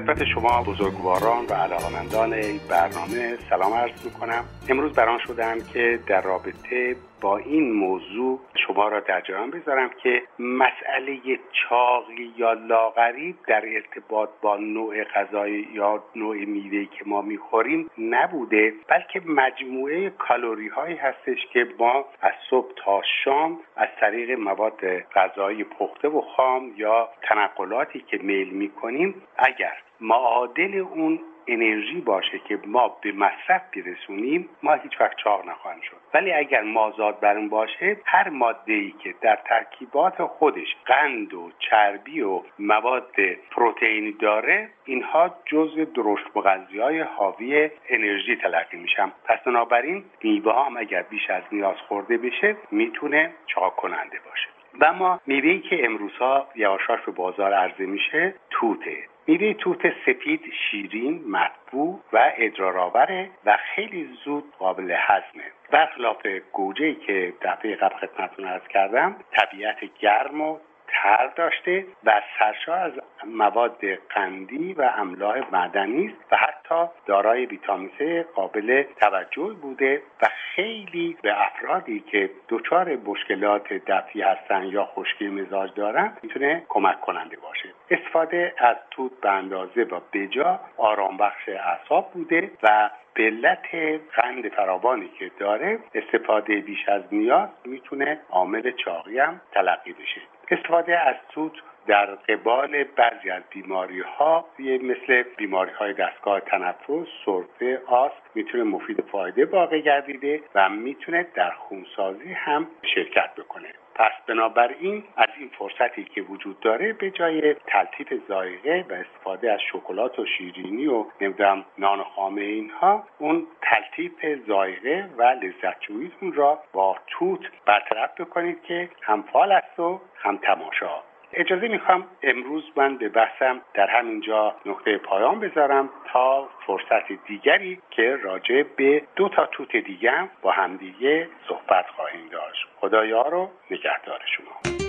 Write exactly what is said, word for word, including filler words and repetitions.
خدمت شما بزرگواران و علاقه‌مندان این برنامه سلام عرض می‌کنم. امروز بران شدم که در رابطه با این موضوع شما را در جریان بذارم که مسئله چاقی یا لاغری در ارتباط با نوع غذایی یا نوع میوه‌ای که ما می‌خوریم نبوده، بلکه مجموعه کالری هایی هستش که ما از صبح تا شام از طریق مواد غذایی پخته و خام یا تنقلاتی که میل می‌کنیم اگر معادل اون انرژی باشه که ما به مصرف برسونیم، ما هیچ وقت چاق نخواهیم شد. ولی اگر مازاد بر اون باشه، هر ماده‌ای که در ترکیبات خودش قند و چربی و مواد پروتئینی داره، اینها جزء درشت مغذی‌های حاوی انرژی تلقی میشن. پس بنابراین میوه هم اگر بیش از نیاز خورده بشه میتونه چاق کننده باشه. و اما میوه‌ای که امروزها یواشاش به بازار عرضه میشه توته. میوه توت سفید شیرین، مطبوع و ادرارآوره و خیلی زود قابل هضمه. برخلاف گوجه‌ای که دفعه قبل خدمتتون عرض کردم، طبیعت گرم و تر داشته و سرشار از مواد قندی و املاح معدنی است و حتی دارای ویتامین C قابل توجه بوده و خیلی به افرادی که دچار مشکلات دفعی هستن یا خشکی مزاج دارن میتونه کمک کننده باشه. استفاده از توت به اندازه و بجا آرام بخش اعصاب بوده و به علت قند فراوانی که داره استفاده بیش از نیاز میتونه عامل چاقی هم تلقی بشه. استفاده از توت در قبال بعضی از بیماری‌ها مثل بیماری‌های دستگاه تنفس، سرفه، آسم میتونه مفید فایده واقع گردیده و میتونه در خونسازی هم شرکت بکنه. پس بنابراین از این فرصتی که وجود داره به جای تلطیف ذائقه و استفاده از شکلات و شیرینی و نمیدونم نان خامه اینها، اون تلطیف ذائقه و لذت‌جوییتون را با توت برطرف بکنید که هم فعال است و هم تماشا. اجازه میخوام امروز من به بحثم در همینجا نقطه پایان بذارم تا فرصت دیگری که راجع به دو تا توت دیگه با همدیگه صحبت خواهیم داشت. خدایا رو نگهدار شما.